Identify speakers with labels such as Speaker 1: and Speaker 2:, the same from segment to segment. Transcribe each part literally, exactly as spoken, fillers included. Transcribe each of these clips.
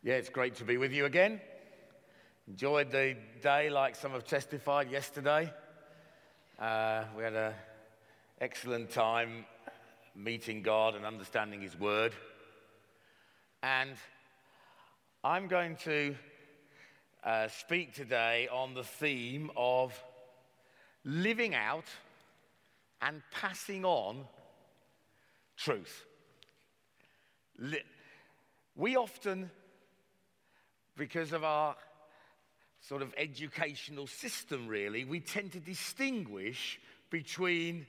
Speaker 1: Yeah, it's great to be with you again. Enjoyed the day like some have testified yesterday. Uh, we had an excellent time meeting God and understanding His Word. And I'm going to uh, speak today on the theme of living out and passing on truth. Li- we often, because of our sort of educational system really, we tend to distinguish between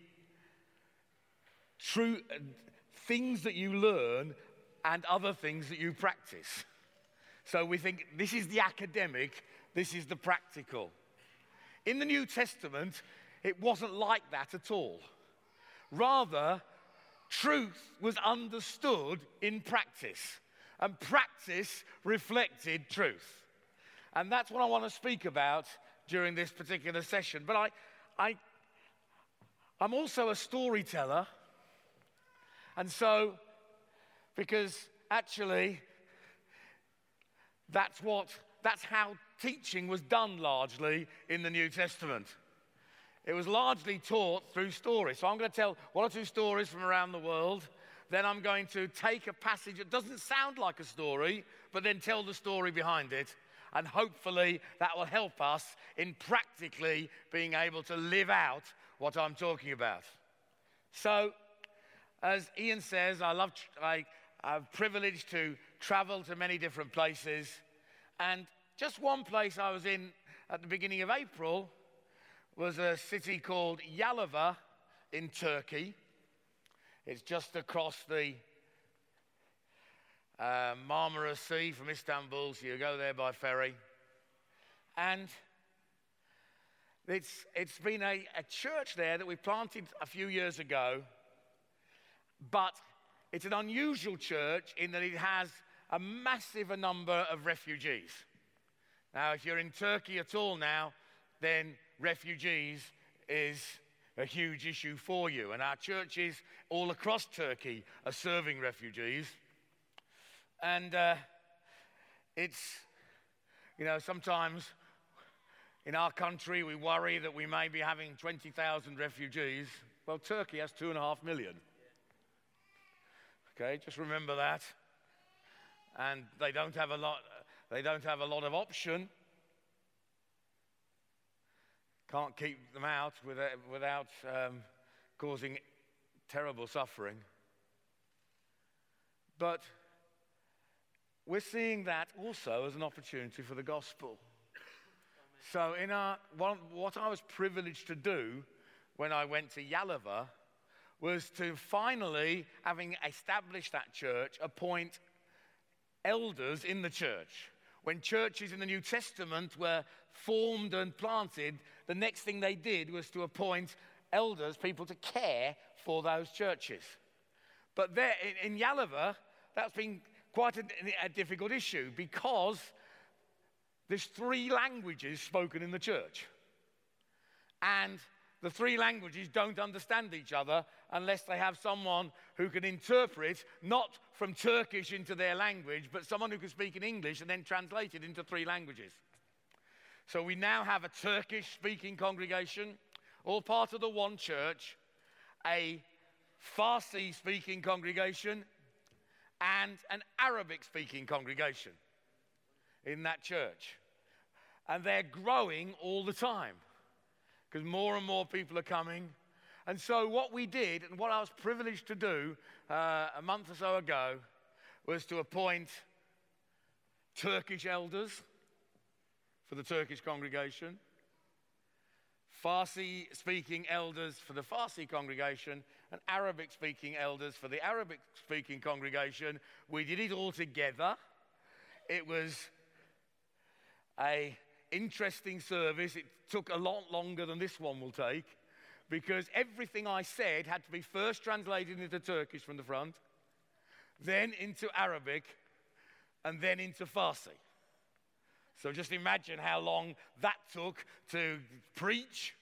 Speaker 1: true uh, things that you learn and other things that you practice. So we think this is the academic, this is the practical. In the New Testament, it wasn't like that at all. Rather, truth was understood in practice, and practice reflected truth. And that's what I want to speak about during this particular session. But I, I, I'm also a storyteller, and so, because actually, that's what, that's how teaching was done largely in the New Testament. It was largely taught through stories. So I'm going to tell one or two stories from around the world. Then I'm going to take a passage that doesn't sound like a story, but then tell the story behind it. And hopefully that will help us in practically being able to live out what I'm talking about. So, as Ian says, I love, I, I'm privileged to travel to many different places. And just one place I was in at the beginning of April was a city called Yalova in Turkey. It's just across the uh, Marmara Sea from Istanbul, so you go there by ferry. And it's it's been a, a church there that we planted a few years ago, but it's an unusual church in that it has a massive number of refugees. Now, if you're in Turkey at all now, then refugees is a huge issue for you. And our churches all across Turkey are serving refugees. And uh, it's, you know, sometimes in our country we worry that we may be having twenty thousand refugees. Well, Turkey has two and a half million. Okay, just remember that. And they don't have a lot, they don't have a lot of option. Can't keep them out without, without um, causing terrible suffering. But we're seeing that also as an opportunity for the gospel. So in our, one, what I was privileged to do when I went to Yalova was to finally, having established that church, appoint elders in the church. When churches in the New Testament were formed and planted, the next thing they did was to appoint elders, people to care for those churches. But there in, in Yalova, that's been quite a, a difficult issue because there's three languages spoken in the church. And the three languages don't understand each other unless they have someone who can interpret, not from Turkish into their language, but someone who can speak in English and then translate it into three languages. So we now have a Turkish-speaking congregation, all part of the one church, a Farsi-speaking congregation, and an Arabic-speaking congregation in that church. And they're growing all the time because more and more people are coming. And so what we did, and what I was privileged to do uh, a month or so ago, was to appoint Turkish elders for the Turkish congregation, Farsi-speaking elders for the Farsi congregation, and Arabic-speaking elders for the Arabic-speaking congregation. We did it all together. It was an interesting service. It took a lot longer than this one will take because everything I said had to be first translated into Turkish from the front, then into Arabic, and then into Farsi. So just imagine how long that took to preach,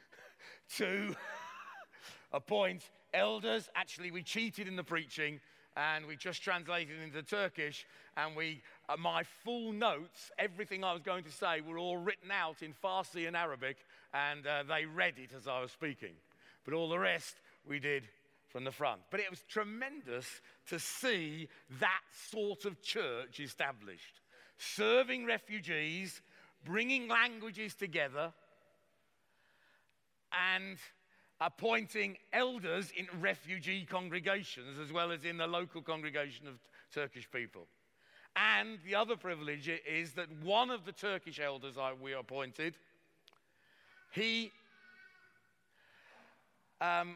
Speaker 1: to appoint elders. Actually, we cheated in the preaching and we just translated into Turkish, and we, uh, my full notes, everything I was going to say, were all written out in Farsi and Arabic, and uh, they read it as I was speaking. But all the rest we did from the front. But it was tremendous to see that sort of church established, serving refugees, bringing languages together, and appointing elders in refugee congregations as well as in the local congregation of Turkish people. And the other privilege is that one of the Turkish elders I, we appointed, he, um,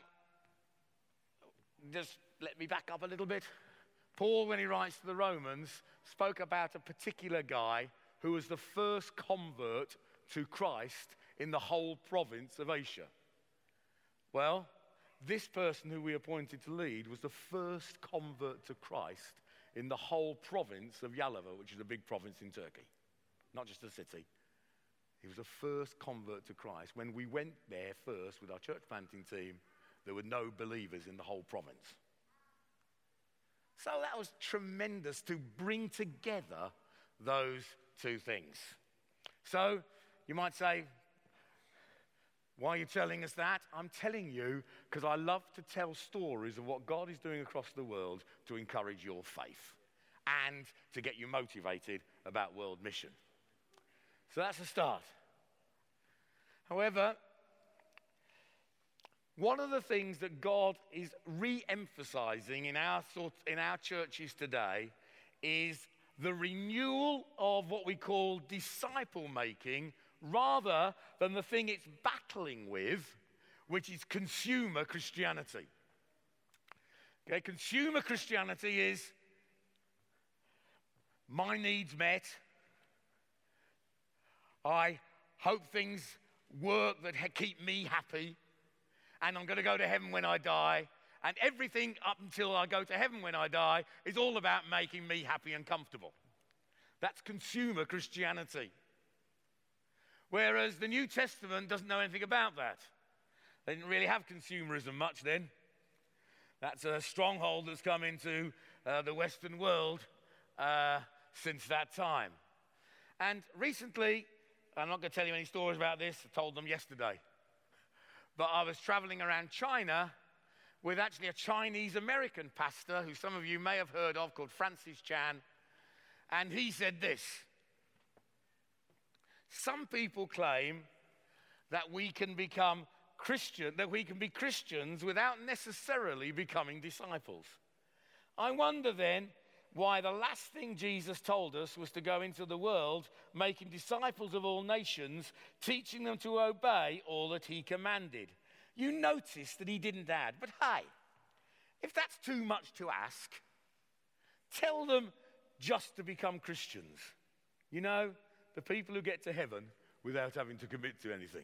Speaker 1: just let me back up a little bit. Paul, when he writes to the Romans, spoke about a particular guy who was the first convert to Christ in the whole province of Asia. Well, this person who we appointed to lead was the first convert to Christ in the whole province of Yalova, which is a big province in Turkey, not just a city. He was the first convert to Christ. When we went there first with our church planting team, there were no believers in the whole province. So that was tremendous to bring together those two things. So you might say, why are you telling us that? I'm telling you because I love to tell stories of what God is doing across the world to encourage your faith and to get you motivated about world mission. So that's a start. However, one of the things that God is re-emphasizing in our sort, in our churches today is the renewal of what we call disciple making, rather than the thing it's battling with, which is consumer Christianity. Okay, consumer Christianity is my needs met. I hope things work that ha- keep me happy, and I'm going to go to heaven when I die. And everything up until I go to heaven when I die is all about making me happy and comfortable. That's consumer Christianity. Whereas the New Testament doesn't know anything about that. They didn't really have consumerism much then. That's a stronghold that's come into uh, the Western world uh, since that time. And recently, I'm not going to tell you any stories about this, I told them yesterday, but I was traveling around China with actually a Chinese-American pastor who some of you may have heard of, called Francis Chan, and he said this: some people claim that we can become Christian, that we can be Christians without necessarily becoming disciples. I wonder then why the last thing Jesus told us was to go into the world, making disciples of all nations, teaching them to obey all that he commanded. You notice that he didn't add, but hey, if that's too much to ask, tell them just to become Christians. You know, the people who get to heaven without having to commit to anything.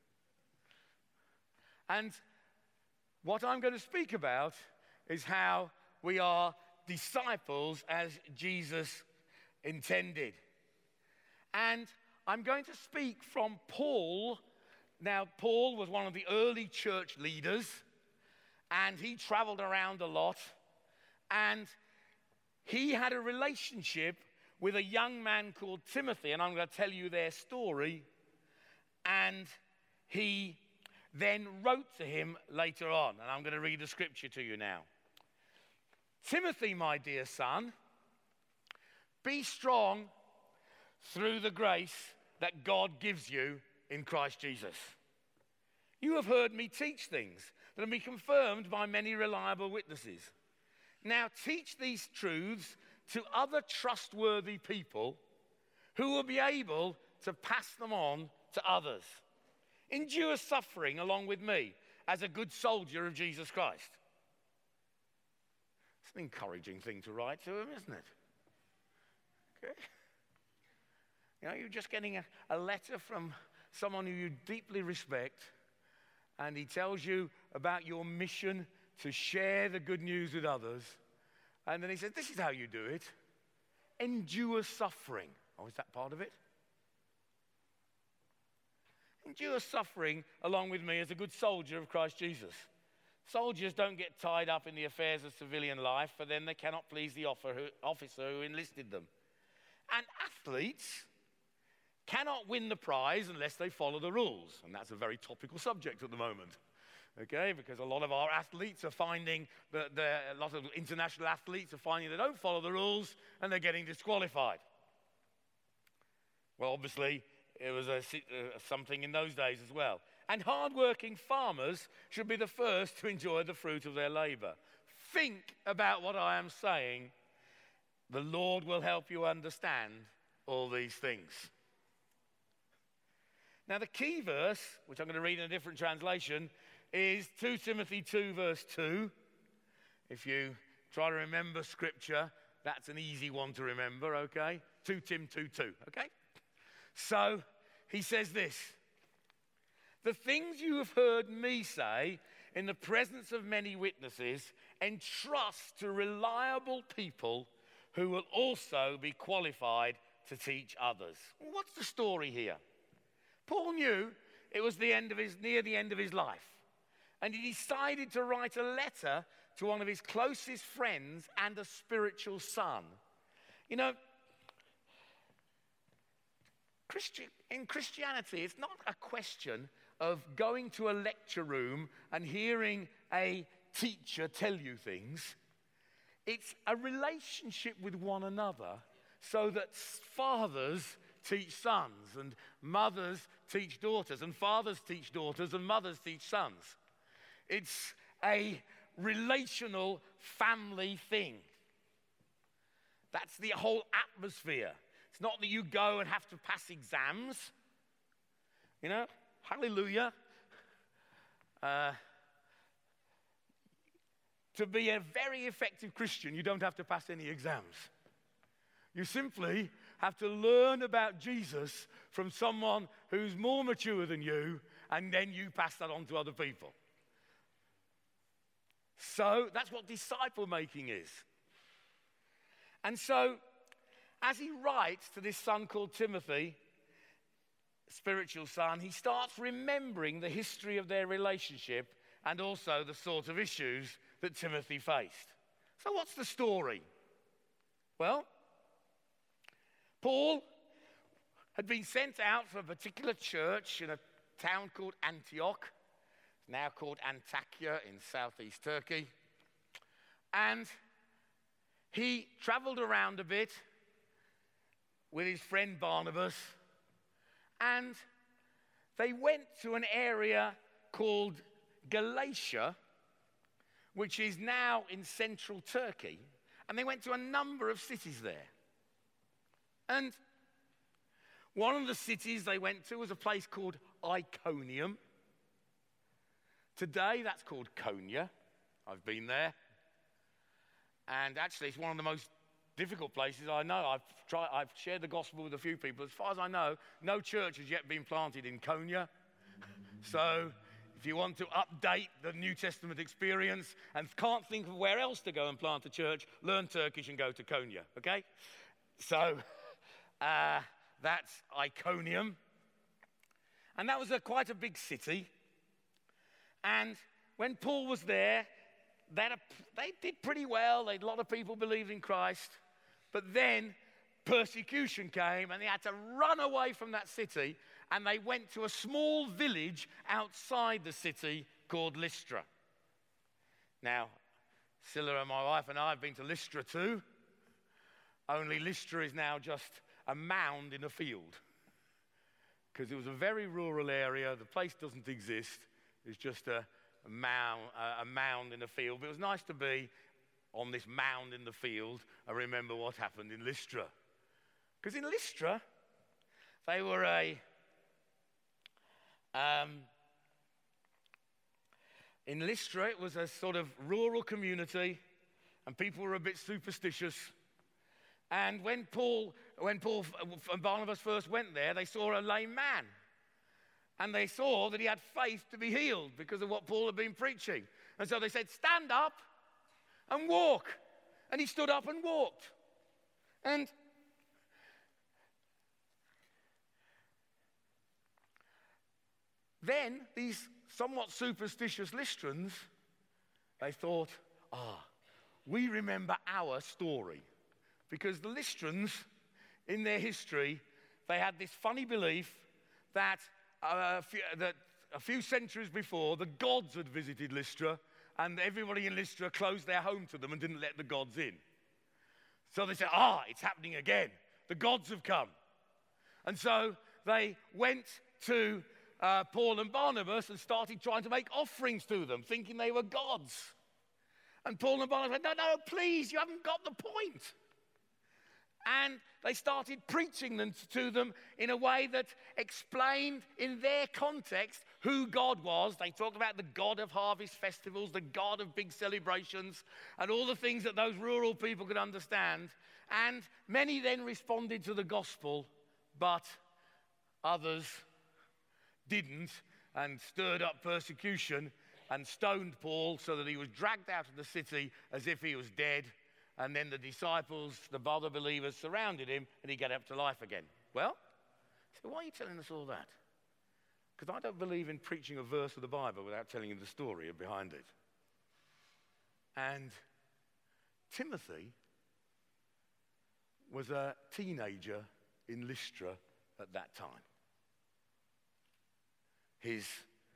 Speaker 1: And what I'm going to speak about is how we are disciples as Jesus intended. And I'm going to speak from Paul. Now, Paul was one of the early church leaders, and he traveled around a lot, and he had a relationship with a young man called Timothy, and I'm going to tell you their story. And he then wrote to him later on, and I'm going to read the scripture to you now. Timothy, my dear son, be strong through the grace that God gives you in Christ Jesus. You have heard me teach things that have been confirmed by many reliable witnesses. Now teach these truths to other trustworthy people who will be able to pass them on to others. Endure suffering along with me as a good soldier of Jesus Christ. It's an encouraging thing to write to him, isn't it? Okay. You know, you're just getting a, a letter from someone who you deeply respect, and he tells you about your mission to share the good news with others. And then he says, this is how you do it. Endure suffering. Oh, is that part of it? Endure suffering along with me as a good soldier of Christ Jesus. Soldiers don't get tied up in the affairs of civilian life, for then they cannot please the officer who enlisted them. And athletes cannot win the prize unless they follow the rules. And that's a very topical subject at the moment, okay? Because a lot of our athletes are finding that a lot of international athletes are finding they don't follow the rules and they're getting disqualified. Well, obviously, it was a, uh, something in those days as well. And hard-working farmers should be the first to enjoy the fruit of their labor. Think about what I am saying. The Lord will help you understand all these things. Now, the key verse, which I'm going to read in a different translation, is Second Timothy two, verse two. If you try to remember Scripture, that's an easy one to remember, okay? Second Timothy two, two, okay? So, he says this. The things you have heard me say in the presence of many witnesses, entrust to reliable people who will also be qualified to teach others. Well, what's the story here? Paul knew it was the end of his, near the end of his life, and he decided to write a letter to one of his closest friends and a spiritual son. You know, Christi- in Christianity, it's not a question of going to a lecture room and hearing a teacher tell you things. It's a relationship with one another so that fathers teach sons and mothers teach daughters and fathers teach daughters and mothers teach sons. It's a relational family thing. That's the whole atmosphere. It's not that you go and have to pass exams. You know, hallelujah. Uh, to be a very effective Christian, you don't have to pass any exams. You simply have to learn about Jesus from someone who's more mature than you, and then you pass that on to other people. So that's what disciple making is. And so, as he writes to this son called Timothy, spiritual son, he starts remembering the history of their relationship and also the sort of issues that Timothy faced. So what's the story? Well, Paul had been sent out for a particular church in a town called Antioch. It's now called Antakya in southeast Turkey. And he traveled around a bit with his friend Barnabas, and they went to an area called Galatia, which is now in central Turkey, and they went to a number of cities there. And one of the cities they went to was a place called Iconium. Today, that's called Konya. I've been there. And actually, it's one of the most difficult places I know. I've tried, I've shared the gospel with a few people. As far as I know, no church has yet been planted in Konya. So if you want to update the New Testament experience and can't think of where else to go and plant a church, learn Turkish and go to Konya, okay? So uh, that's Iconium. And that was a, quite a big city. And when Paul was there, they, a, they did pretty well. They, a lot of people believed in Christ. But then persecution came and they had to run away from that city, and they went to a small village outside the city called Lystra. Now, Scylla, my wife, and I have been to Lystra too, only Lystra is now just a mound in a field, because it was a very rural area. The place doesn't exist. It's just a, a, mound, a mound in a field. But it was nice to be on this mound in the field and remember what happened in Lystra. Because in Lystra, they were a... Um, in Lystra, it was a sort of rural community, and people were a bit superstitious. And when Paul, when Paul and Barnabas first went there, they saw a lame man. And they saw that he had faith to be healed because of what Paul had been preaching. And so they said, stand up and walk. And he stood up and walked. And then these somewhat superstitious Lystrans they thought, ah, we remember our story. Because the Lystrans, in their history, they had this funny belief that, uh, a few, that a few centuries before, the gods had visited Lystra, and everybody in Lystra closed their home to them and didn't let the gods in. So they said, ah, it's happening again. The gods have come. And so they went to uh, Paul and Barnabas and started trying to make offerings to them, thinking they were gods. And Paul and Barnabas said, no, no, please, you haven't got the point. And they started preaching them to them in a way that explained in their context who God was. They talked about the God of harvest festivals, the God of big celebrations, and all the things that those rural people could understand. And many then responded to the gospel, but others didn't and stirred up persecution and stoned Paul so that he was dragged out of the city as if he was dead. And then the disciples, the other believers, surrounded him, and he got up to life again. Well, so why are you telling us all that? Because I don't believe in preaching a verse of the Bible without telling you the story behind it. And Timothy was a teenager in Lystra at that time. His,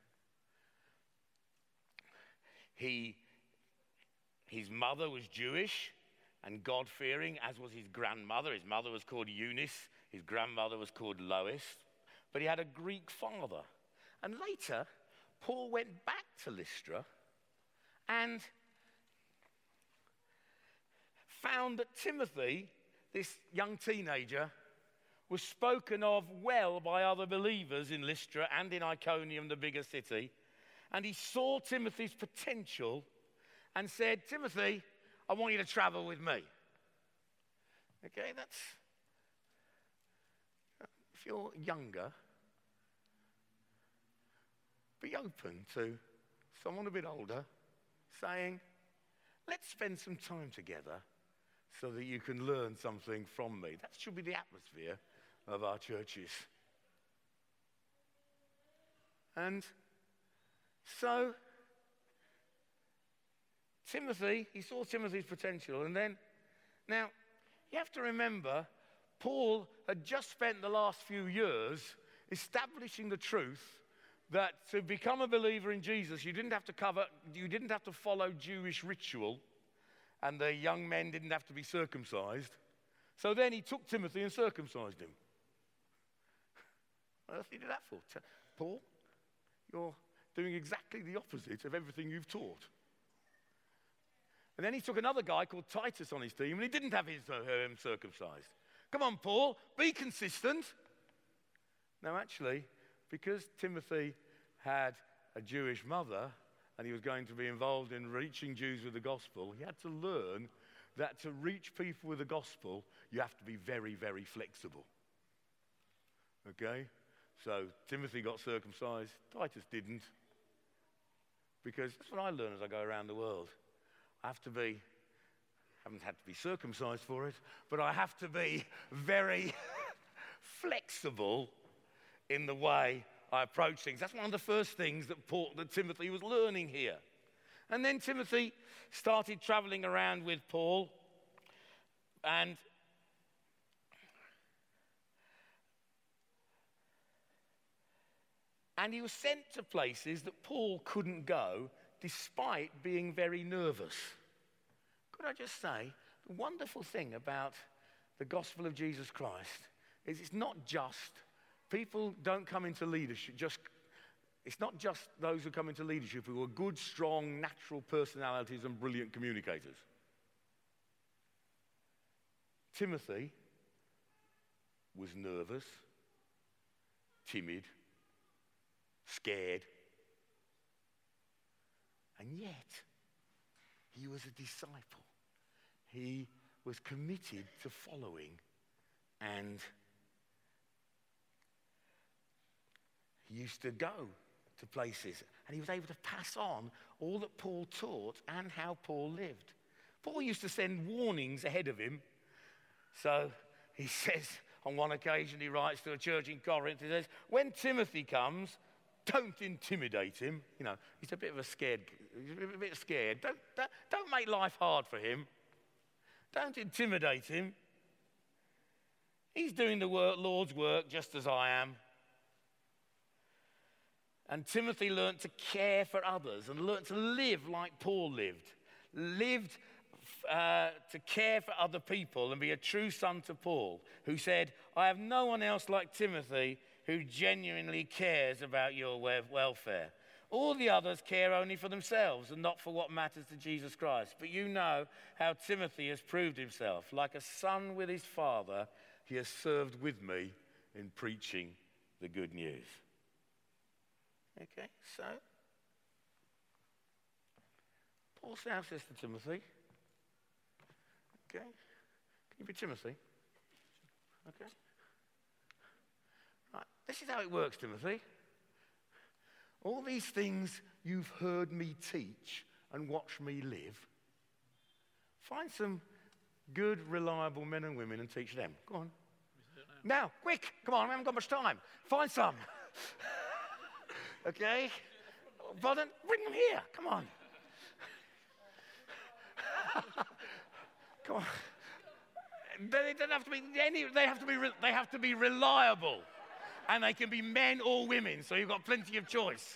Speaker 1: he, his mother was Jewish and God-fearing, as was his grandmother. His mother was called Eunice. His grandmother was called Lois. But he had a Greek father. And later, Paul went back to Lystra and found that Timothy, this young teenager, was spoken of well by other believers in Lystra and in Iconium, the bigger city. And he saw Timothy's potential and said, Timothy, I want you to travel with me. Okay, that's, if you're younger, be open to someone a bit older saying, let's spend some time together so that you can learn something from me. That should be the atmosphere of our churches. And so Timothy, he saw Timothy's potential. And then, now, you have to remember, Paul had just spent the last few years establishing the truth that to become a believer in Jesus, you didn't have to cover, you didn't have to follow Jewish ritual, and the young men didn't have to be circumcised. So then he took Timothy and circumcised him. What else did he do that for? Paul, you're doing exactly the opposite of everything you've taught. And then he took another guy called Titus on his team, and he didn't have his uh, him circumcised. Come on, Paul, be consistent. Now, actually, because Timothy had a Jewish mother and he was going to be involved in reaching Jews with the gospel, he had to learn that to reach people with the gospel, you have to be very, very flexible. Okay? So Timothy got circumcised, Titus didn't. Because that's what I learn as I go around the world. I have to be, haven't had to be circumcised for it, but I have to be very flexible in the way I approach things. That's one of the first things that, Paul, that Timothy was learning here. And then Timothy started traveling around with Paul, and and he was sent to places that Paul couldn't go despite being very nervous. Could I just say, the wonderful thing about the gospel of Jesus Christ is it's not just, people don't come into leadership, just, it's not just those who come into leadership who are good, strong, natural personalities and brilliant communicators. Timothy was nervous, timid, scared, and yet he was a disciple. He was committed to following, and he used to go to places, and he was able to pass on all that Paul taught and how Paul lived. Paul used to send warnings ahead of him. So he says, on one occasion he writes to a church in Corinth, he says, when Timothy comes, don't intimidate him. You know, he's a bit of a scared, he's a bit scared. Don't, don't, don't make life hard for him. Don't intimidate him. He's doing the work, Lord's work just as I am. And Timothy learned to care for others and learned to live like Paul lived. Lived uh, to care for other people and be a true son to Paul, who said, I have no one else like Timothy who genuinely cares about your welfare. All the others care only for themselves and not for what matters to Jesus Christ. But you know how Timothy has proved himself. Like a son with his father, he has served with me in preaching the good news. Okay, so Paul now says to Timothy, okay, can you be Timothy? Okay. Right, this is how it works, Timothy. All these things you've heard me teach and watch me live, find some good, reliable men and women and teach them. Go on. Now. now, quick, come on, I haven't got much time. Find some. Okay? But then bring them here, come on. Come on. They don't have to be any, they have to be, they have to be reliable. And they can be men or women, so you've got plenty of choice.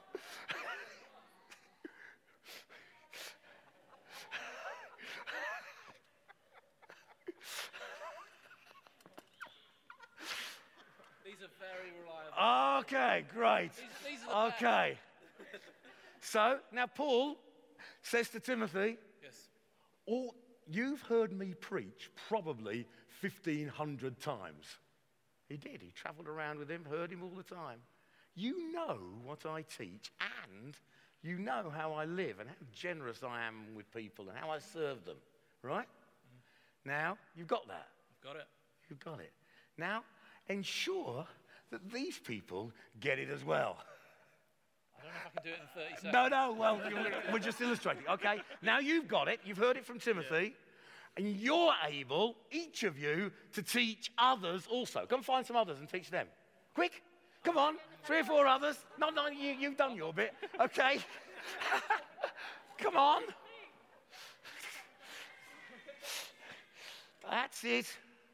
Speaker 2: These are very reliable.
Speaker 1: Okay, great.
Speaker 2: These, these are the
Speaker 1: okay. So, now Paul says to Timothy,
Speaker 2: yes.
Speaker 1: All, you've heard me preach probably fifteen hundred times. He did. He traveled around with him, heard him all the time. You know what I teach, and you know how I live and how generous I am with people and how I serve them, right? Mm-hmm. Now, you've got that.
Speaker 2: I've got it.
Speaker 1: You've got it. Now, ensure that these people get it as well.
Speaker 2: I don't know if I can do it in thirty seconds.
Speaker 1: No, no, well, we're just illustrating. Okay, now you've got it. You've heard it from Timothy. Yeah. And you're able, each of you, to teach others also. Come find some others and teach them. Quick, come on, three or four others. No, no, you, you've done your bit, okay? Come on. That's it.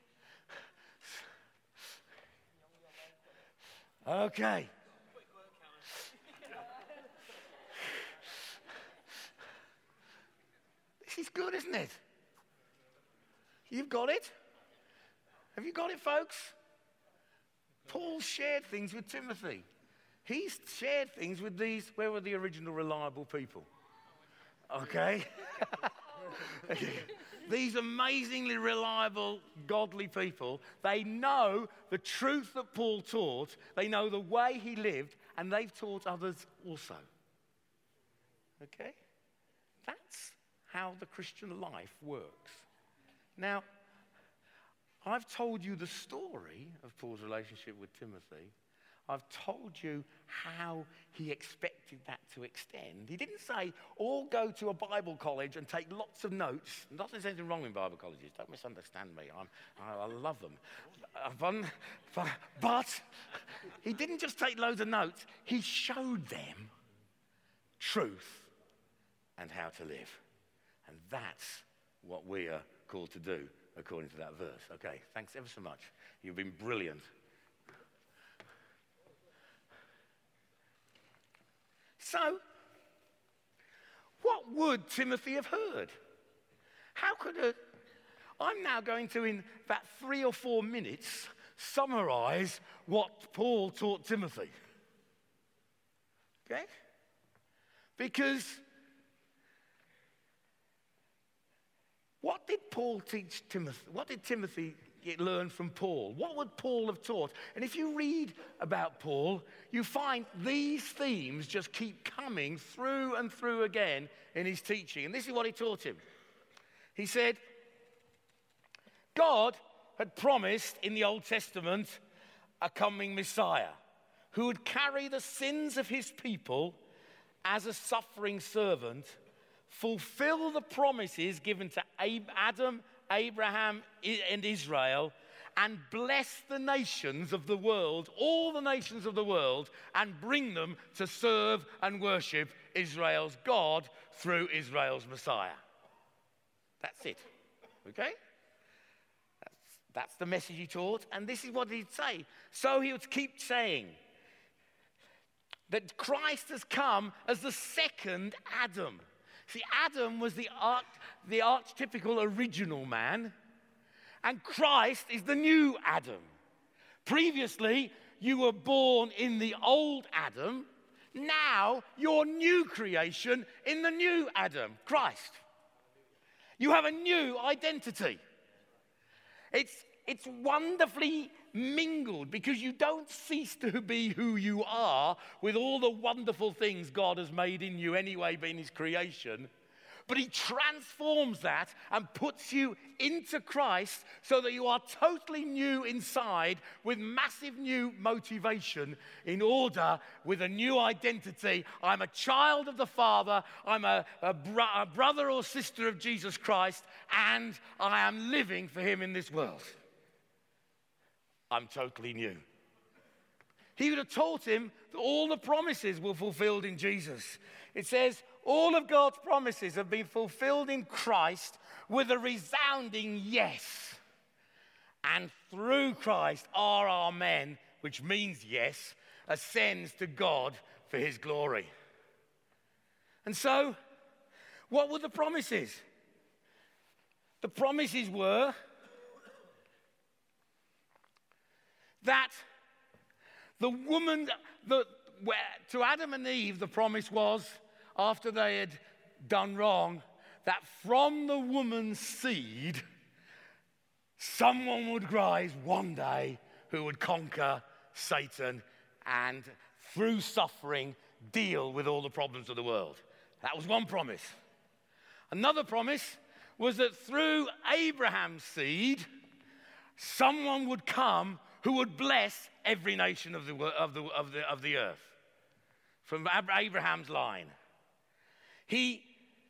Speaker 1: Okay. This is good, isn't it? You've got it? Have you got it, folks? Paul shared things with Timothy. He's shared things with these, where were the original reliable people? Okay? These amazingly reliable, godly people, they know the truth that Paul taught, they know the way he lived, and they've taught others also. Okay? That's how the Christian life works. Now, I've told you the story of Paul's relationship with Timothy. I've told you how he expected that to extend. He didn't say, all go to a Bible college and take lots of notes. Not that there's anything wrong with Bible colleges. Don't misunderstand me. I'm, I, I love them. But, but he didn't just take loads of notes. He showed them truth and how to live. And that's what we are called to do according to that verse. Okay, thanks ever so much. You've been brilliant. So, what would Timothy have heard? How could a... I'm now going to, in about three or four minutes, summarize what Paul taught Timothy. Okay? Because what did Paul teach Timothy? What did Timothy learn from Paul? What would Paul have taught? And if you read about Paul, you find these themes just keep coming through and through again in his teaching. And this is what he taught him. He said, God had promised in the Old Testament a coming Messiah who would carry the sins of his people as a suffering servant, fulfill the promises given to Adam, Abraham, and Israel, and bless the nations of the world, all the nations of the world, and bring them to serve and worship Israel's God through Israel's Messiah. That's it. Okay? That's, that's the message he taught, and this is what he'd say. So he would keep saying that Christ has come as the second Adam. See, Adam was the, arch, the archetypical original man, and Christ is the new Adam. Previously, you were born in the old Adam. Now, you're new creation in the new Adam, Christ. You have a new identity. It's, it's wonderfully mingled because you don't cease to be who you are with all the wonderful things God has made in you anyway, being his creation. But he transforms that and puts you into Christ so that you are totally new inside with massive new motivation in order with a new identity. I'm a child of the Father. I'm a, a, bro- a brother or sister of Jesus Christ, and I am living for him in this world. I'm totally new. He would have taught him that all the promises were fulfilled in Jesus. It says, all of God's promises have been fulfilled in Christ with a resounding yes. And through Christ, our amen, which means yes, ascends to God for his glory. And so, what were the promises? The promises were that the woman, the, where, to Adam and Eve, the promise was, after they had done wrong, that from the woman's seed, someone would rise one day who would conquer Satan and, through suffering, deal with all the problems of the world. That was one promise. Another promise was that through Abraham's seed, someone would come who would bless every nation of the, of the, of the, of the earth, from Abraham's line. He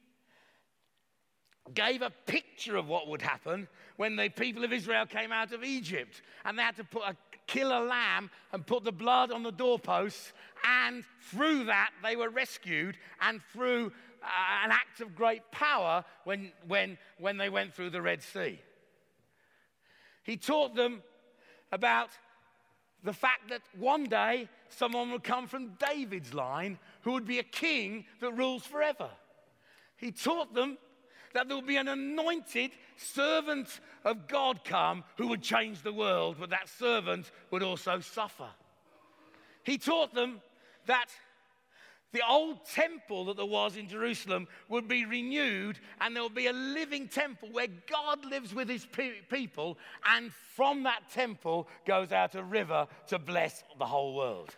Speaker 1: gave a picture of what would happen when the people of Israel came out of Egypt, and they had to put a, kill a lamb and put the blood on the doorposts, and through that they were rescued, and through uh, an act of great power when, when, when they went through the Red Sea. He taught them about the fact that one day someone would come from David's line who would be a king that rules forever. He taught them that there would be an anointed servant of God come who would change the world, but that servant would also suffer. He taught them that the old temple that there was in Jerusalem would be renewed, and there would be a living temple where God lives with his pe- people, and from that temple goes out a river to bless the whole world.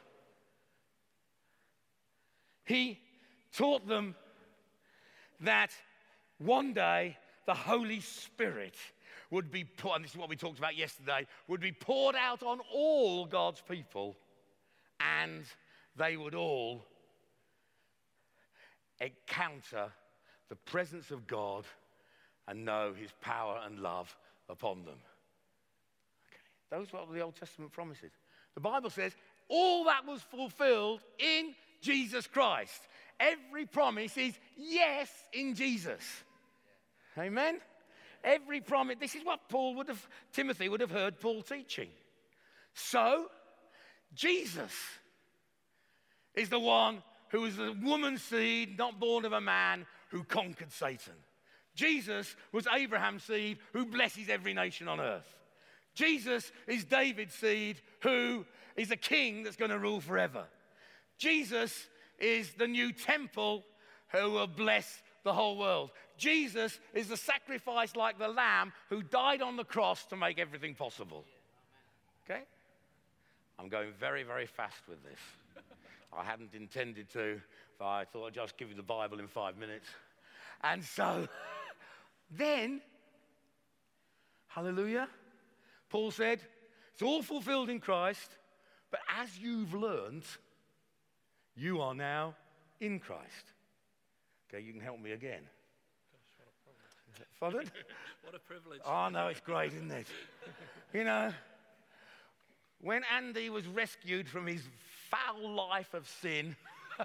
Speaker 1: He taught them that one day the Holy Spirit would be poured, and this is what we talked about yesterday, would be poured out on all God's people, and they would all encounter the presence of God and know his power and love upon them. Okay. Those were the Old Testament promises. The Bible says all that was fulfilled in Jesus Christ. Every promise is yes in Jesus. Amen? Every promise. This is what Paul would have, Timothy would have heard Paul teaching. So, Jesus is the one who was the woman's seed, not born of a man, who conquered Satan. Jesus was Abraham's seed, who blesses every nation on earth. Jesus is David's seed, who is a king that's going to rule forever. Jesus is the new temple who will bless the whole world. Jesus is the sacrifice like the lamb who died on the cross to make everything possible. Okay? I'm going very, very fast with this. I hadn't intended to, but I thought I'd just give you the Bible in five minutes. And so, then, hallelujah, Paul said, it's all fulfilled in Christ, but as you've learned, you are now in Christ. Okay, you can help me again. Pardon?
Speaker 2: What a privilege.
Speaker 1: Oh, no, it's great, isn't it? You know, when Andy was rescued from his foul life of sin,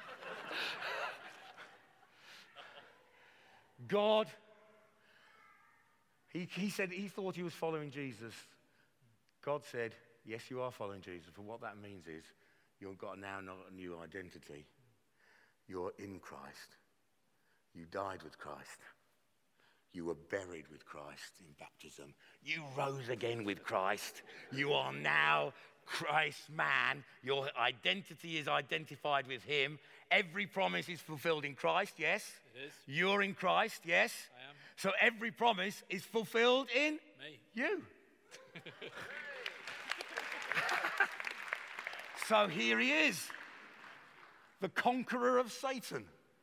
Speaker 1: God, he, he said he thought he was following Jesus. God said, yes, you are following Jesus. But what that means is you've got now not a new identity. You're in Christ. You died with Christ. You were buried with Christ in baptism. You rose again with Christ. You are now Christ's man. Your identity is identified with him. Every promise is fulfilled in Christ, yes?
Speaker 2: It is.
Speaker 1: You're in Christ, yes?
Speaker 2: I am.
Speaker 1: So every promise is fulfilled in
Speaker 2: Me.
Speaker 1: you. So here he is, the conqueror of Satan.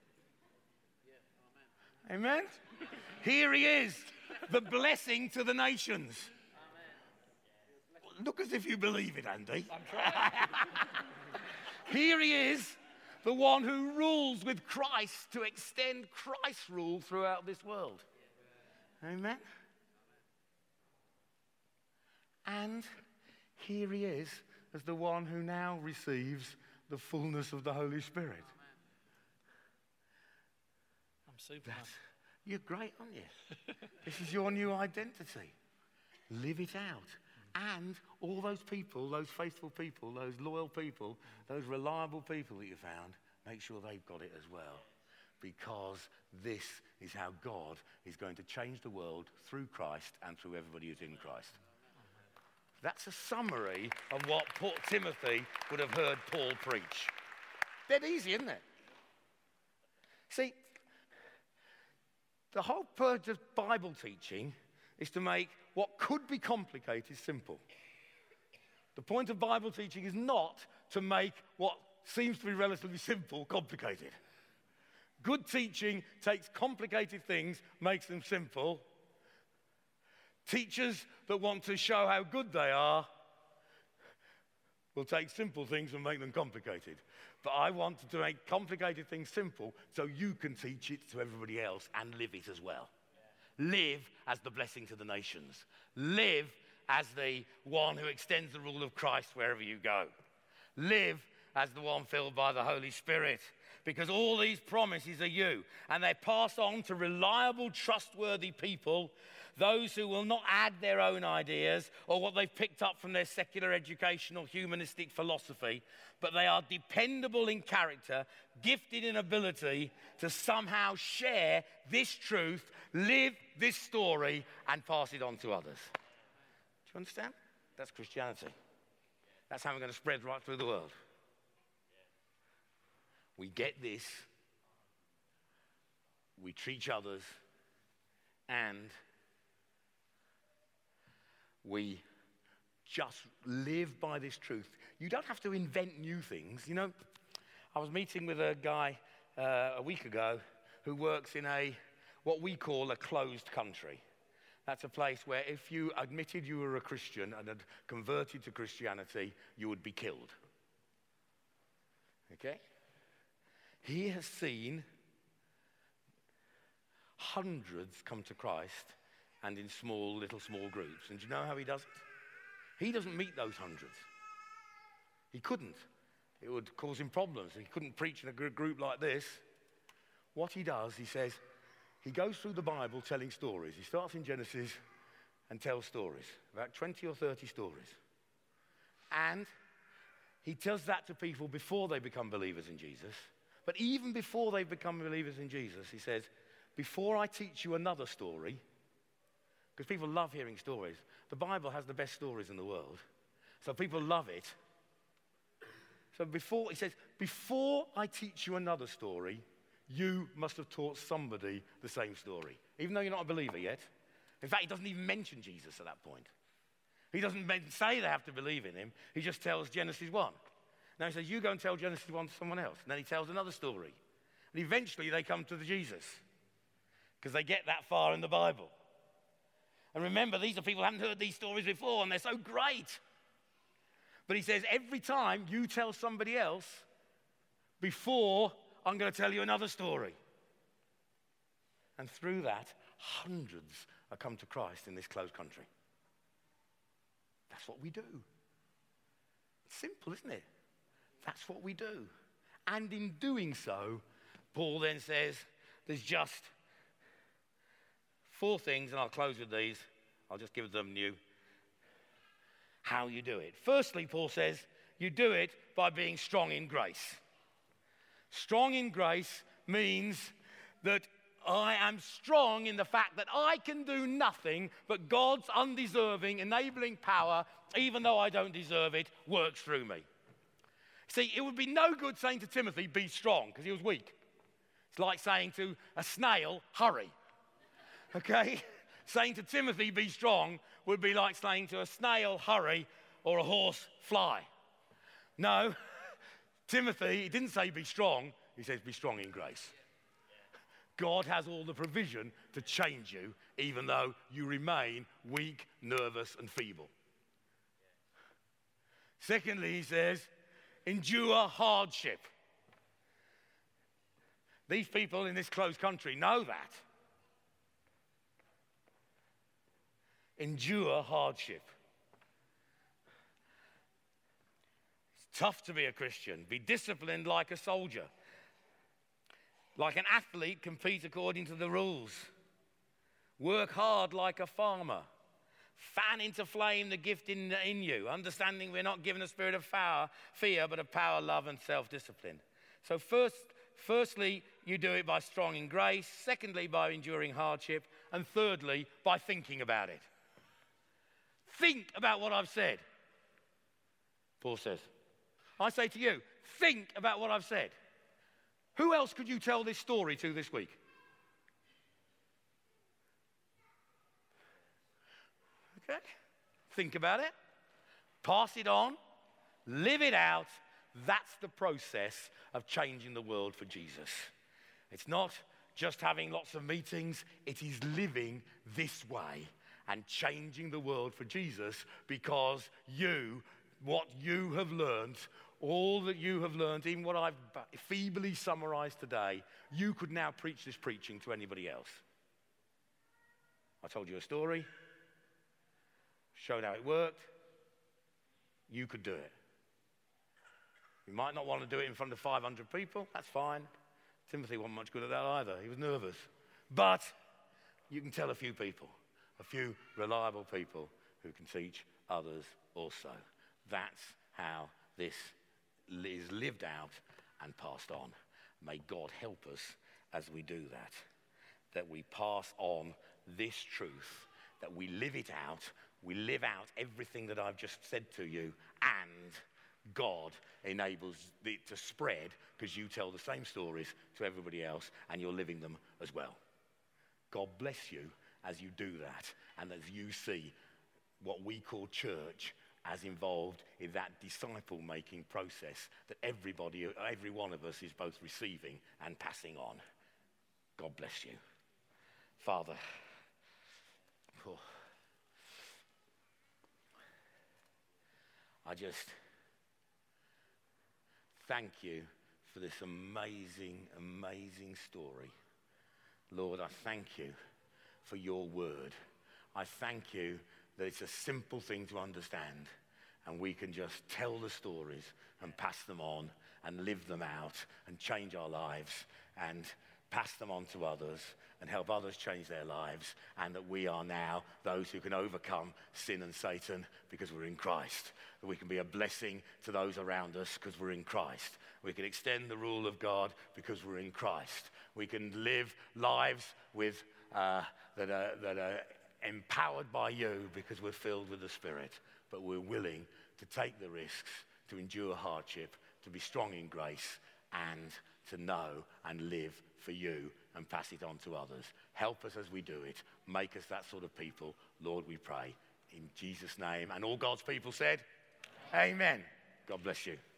Speaker 2: Yeah,
Speaker 1: Amen? Amen? Here he is, the blessing to the nations. Amen. Look as if you believe it, Andy.
Speaker 2: I'm trying.
Speaker 1: Here he is, the one who rules with Christ to extend Christ's rule throughout this world. Amen? And here he is as the one who now receives the fullness of the Holy Spirit.
Speaker 2: I'm Superman.
Speaker 1: That's, you're great, aren't you? This is your new identity. Live it out. And all those people, those faithful people, those loyal people, those reliable people that you found, make sure they've got it as well. Because this is how God is going to change the world through Christ and through everybody who's in Christ. That's a summary of what Paul, Timothy would have heard Paul preach. Dead easy, isn't it? See, the whole purpose of Bible teaching is to make what could be complicated simple. The point of Bible teaching is not to make what seems to be relatively simple complicated. Good teaching takes complicated things, makes them simple. Teachers that want to show how good they are will take simple things and make them complicated. But I want to make complicated things simple so you can teach it to everybody else and live it as well. Yeah. Live as the blessing to the nations. Live as the one who extends the rule of Christ wherever you go. Live as the one filled by the Holy Spirit. Because all these promises are you. And they pass on to reliable, trustworthy people, those who will not add their own ideas or what they've picked up from their secular education or humanistic philosophy, but they are dependable in character, gifted in ability to somehow share this truth, live this story, and pass it on to others. Do you understand? That's Christianity. That's how we're going to spread right through the world. We get this, we treat others, and we just live by this truth. You don't have to invent new things. You know, I was meeting with a guy uh, a week ago who works in a what we call a closed country. That's a place where if you admitted you were a Christian and had converted to Christianity, you would be killed. Okay? He has seen hundreds come to Christ and in small, little, small groups. And do you know how he does it? He doesn't meet those hundreds. He couldn't. It would cause him problems. He couldn't preach in a group like this. What he does, he says, he goes through the Bible telling stories. He starts in Genesis and tells stories, about twenty or thirty stories. And he tells that to people before they become believers in Jesus. But even before they become believers in Jesus, he says, before I teach you another story, because people love hearing stories. The Bible has the best stories in the world. So people love it. So before, he says, before I teach you another story, you must have taught somebody the same story, even though you're not a believer yet. In fact, he doesn't even mention Jesus at that point. He doesn't say they have to believe in him. He just tells Genesis one. Now he says, you go and tell Genesis one to someone else. And then he tells another story. And eventually they come to the Jesus because they get that far in the Bible. And remember, these are people who haven't heard these stories before, and they're so great. But he says, every time you tell somebody else, before I'm going to tell you another story. And through that, hundreds have come to Christ in this closed country. That's what we do. It's simple, isn't it? That's what we do. And in doing so, Paul then says, there's just four things, and I'll close with these. I'll just give them you. How you do it. Firstly, Paul says, you do it by being strong in grace. Strong in grace means that I am strong in the fact that I can do nothing, but God's undeserving, enabling power, even though I don't deserve it, works through me. See, it would be no good saying to Timothy, be strong, because he was weak. It's like saying to a snail, hurry. Okay? Saying to Timothy, be strong, would be like saying to a snail, hurry, or a horse, fly. No, Timothy, he didn't say be strong, he says be strong in grace. God has all the provision to change you, even though you remain weak, nervous, and feeble. Secondly, he says, endure hardship. These people in this closed country know that. Endure hardship. It's tough to be a Christian. Be disciplined like a soldier. Like an athlete, compete according to the rules. Work hard like a farmer. Fan into flame the gift in, in you, understanding we're not given a spirit of power, fear, but of power, love, and self-discipline. So first, firstly, you do it by strong in grace. Secondly, by enduring hardship. And thirdly, by thinking about it. Think about what I've said, Paul says. I say to you, think about what I've said. Who else could you tell this story to this week? Okay? Think about it. Pass it on. Live it out. That's the process of changing the world for Jesus. It's not just having lots of meetings. It is living this way and changing the world for Jesus, because you, what you have learned, all that you have learned, even what I've feebly summarized today, you could now preach this preaching to anybody else. I told you a story, showed how it worked. You could do it. You might not want to do it in front of five hundred people. That's fine. Timothy wasn't much good at that either. He was nervous. But you can tell a few people, a few reliable people who can teach others also. That's how this is lived out and passed on. May God help us as we do that, that we pass on this truth, that we live it out, we live out everything that I've just said to you, and God enables it to spread because you tell the same stories to everybody else and you're living them as well. God bless you as you do that and as you see what we call church as involved in that disciple-making process that everybody, every one of us is both receiving and passing on. God bless you. Father, oh, I just thank you for this amazing, amazing story. Lord, I thank you for your word. I thank you that it's a simple thing to understand, and we can just tell the stories and pass them on and live them out and change our lives and pass them on to others and help others change their lives, and that we are now those who can overcome sin and Satan because we're in Christ. That we can be a blessing to those around us because we're in Christ. We can extend the rule of God because we're in Christ. We can live lives with uh, that are, that are empowered by you because we're filled with the Spirit, but we're willing to take the risks, to endure hardship, to be strong in grace, and to know and live for you and pass it on to others. Help us as we do it. Make us that sort of people, Lord, we pray. In Jesus' name. And all God's people said, Amen. God bless you.